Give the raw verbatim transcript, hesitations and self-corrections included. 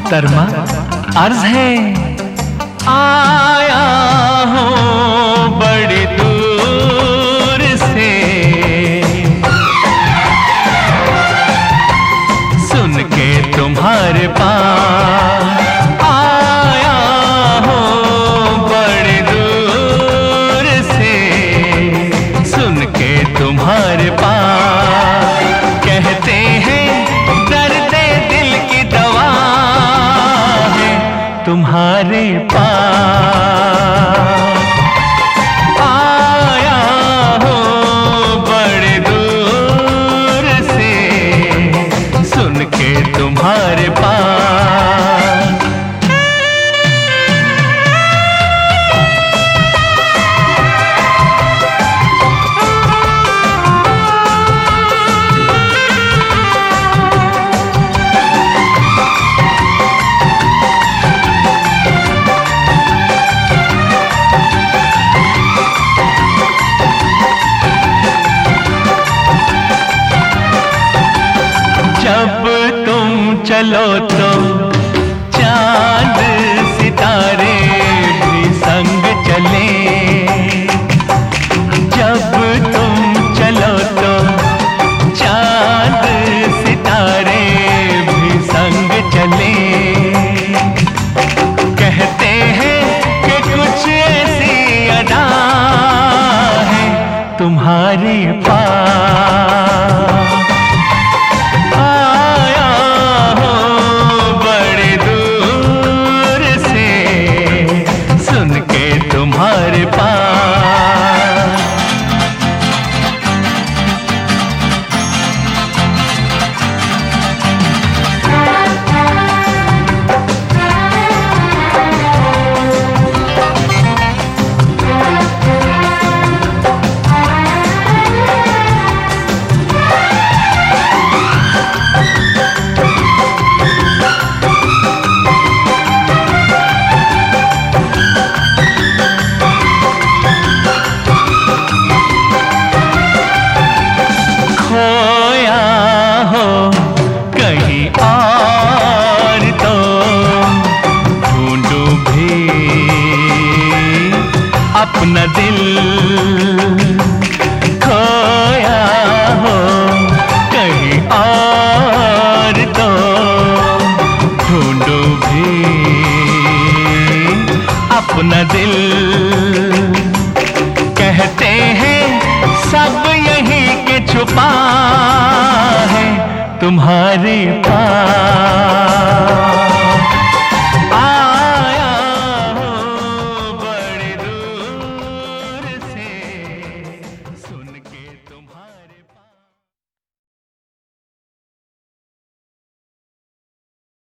मोहतरमा अर्ज है, आया हूँ बड़ी दूर से, सुन के तुम्हारे पास आया हूँ बड़ी दूर से, सुन के तुम्हारे पास। कहते हैं दर्द दिल की दवा है तुम्हारे पास। आया हूँ बड़ी दूर से, सुन के तुम्हारे पास। जब तुम चलो तो चांद सितारे भी संग चले, जब तुम चलो तो चांद सितारे भी संग चले। कहते हैं कि कुछ ऐसी अदा है तुम्हारे पास। तुम्हारे पास खोया हो कहीं और तो ढूंढूं भी अपना दिल। खोया हो कहीं और तो ढूंढूं भी अपना दिल। कहते हैं सब यही के छुपा है तुम्हारे पास।